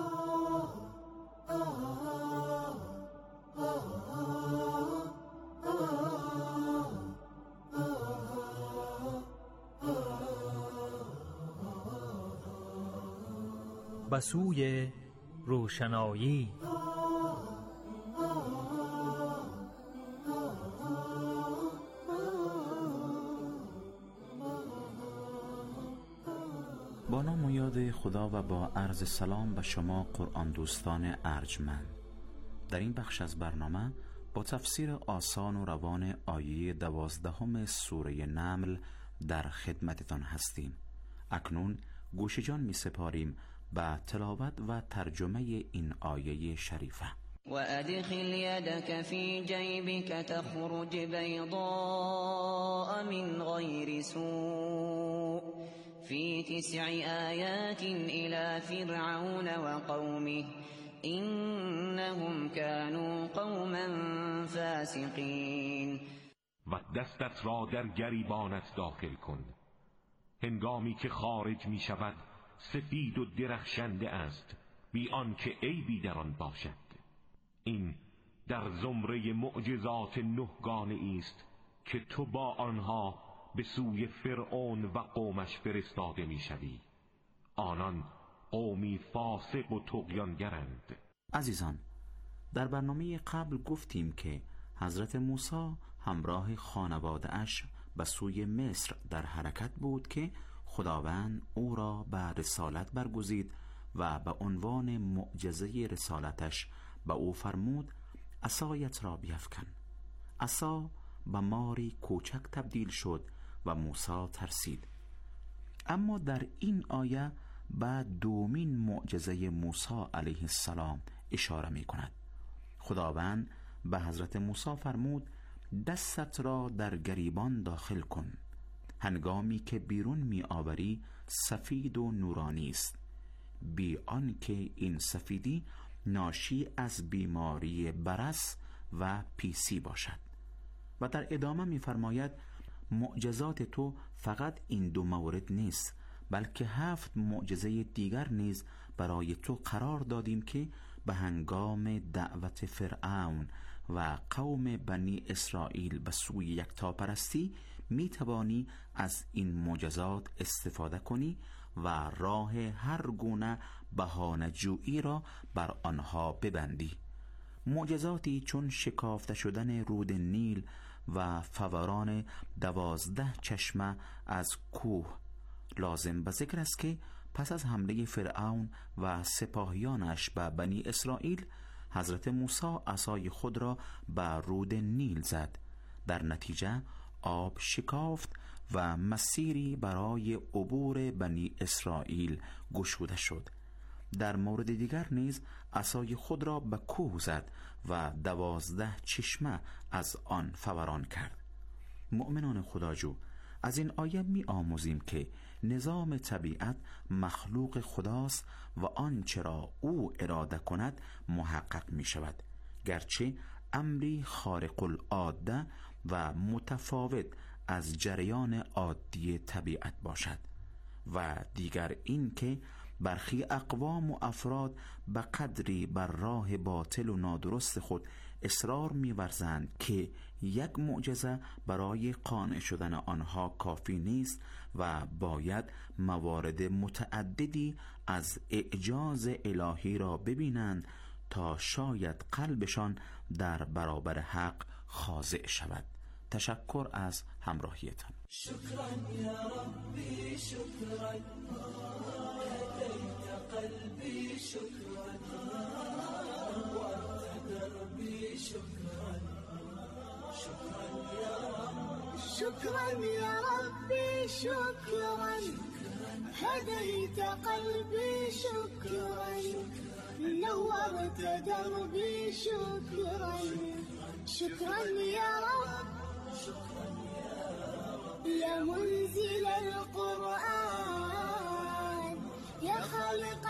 بسوی روشنایی. با نام و یاد خدا و با عرض سلام به شما قرآن دوستان ارجمند. در این بخش از برنامه با تفسیر آسان و روان آیه 12 سوره نمل در خدمتتان هستیم. اکنون گوش جان می سپاریم به تلاوت و ترجمه این آیه شریفه. وأدخل يدك في جيبك تخرج بيضاء من غير سوء في 9 آيات إلى فرعون وقومه إنهم كانوا قوما فاسقین. و دستت را در گریبانت داخل کن، هنگامی که خارج می شود سفید و درخشنده است، بی آنکه عیبی در آن باشد. این در زمره معجزات نهگانه است که تو با آنها به سوی فرعون و قومش فرستاده می شوی. آنان قومی فاسق و طغیانگرند. عزیزان، در برنامه قبل گفتیم که حضرت موسی همراه خانواده اش به سوی مصر در حرکت بود که خداوند او را به رسالت برگزید و به عنوان معجزه رسالتش به او فرمود عصایت را بیفکن. عصا به ماری کوچک تبدیل شد و موسی ترسید. اما در این آیه به دومین معجزه موسی علیه السلام اشاره می کند. خداوند به حضرت موسی فرمود دستت را در گریبان داخل کن، هنگامی که بیرون می آوری سفید و نورانی است، بی آنکه این سفیدی ناشی از بیماری برص و پیسی باشد. و در ادامه می فرماید معجزات تو فقط این دو مورد نیست، بلکه 7 معجزه دیگر نیز برای تو قرار دادیم که به هنگام دعوت فرعون و قوم بنی اسرائیل به سوی یکتاپرستی می توانی از این معجزات استفاده کنی و راه هر گونه بهانه‌جویی را بر آنها ببندی. معجزاتی چون شکافته شدن رود نیل و فوران 12 چشمه از کوه لازم به ذکر است که پس از حمله فرعون و سپاهیانش به بنی اسرائیل، حضرت موسی عصای خود را به رود نیل زد. در نتیجه آب شکافت و مسیری برای عبور بنی اسرائیل گشوده شد. در مورد دیگر نیز عصای خود را به کوه زد و 12 چشمه از آن فوران کرد. مؤمنان خداجو، از این آیه می آموزیم که نظام طبیعت مخلوق خداست و آنچه را او اراده کند محقق می شود، گرچه امری خارق العاده و متفاوت از جریان عادی طبیعت باشد. و دیگر این که برخی اقوام و افراد به قدری بر راه باطل و نادرست خود اصرار می‌ورزند که یک معجزه برای قانع شدن آنها کافی نیست و باید موارد متعددی از اعجاز الهی را ببینند تا شاید قلبشان در برابر حق خاضع شود. تشکر از همراهیتان. شكرا يا ربي شكرا هديت قلبي شكرا نورت دربي شكرا شكرا يا رب شكرا يا ربي شكرا هديت قلبي شكرا نورت دربي شكرا شكرا يا رب يا منزل القرآن يا خالق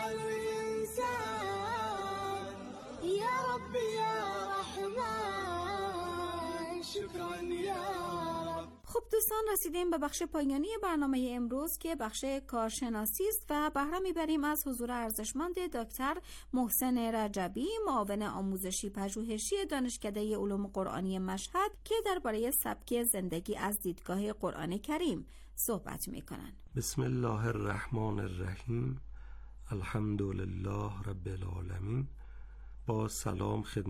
الإنسان يا رب يا رحمن شكرا يا رب. خب دوستان، رسیدیم به بخش پایانی برنامه امروز که بخش کارشناسی است و بهره میبریم از حضور ارزشمند دکتر محسن رجبی، معاون آموزشی پژوهشی دانشکده علوم قرآنی مشهد که درباره سبک زندگی از دیدگاه قرآن کریم صحبت میکنند. بسم الله الرحمن الرحیم. الحمدلله رب العالمین. با سلام خدمت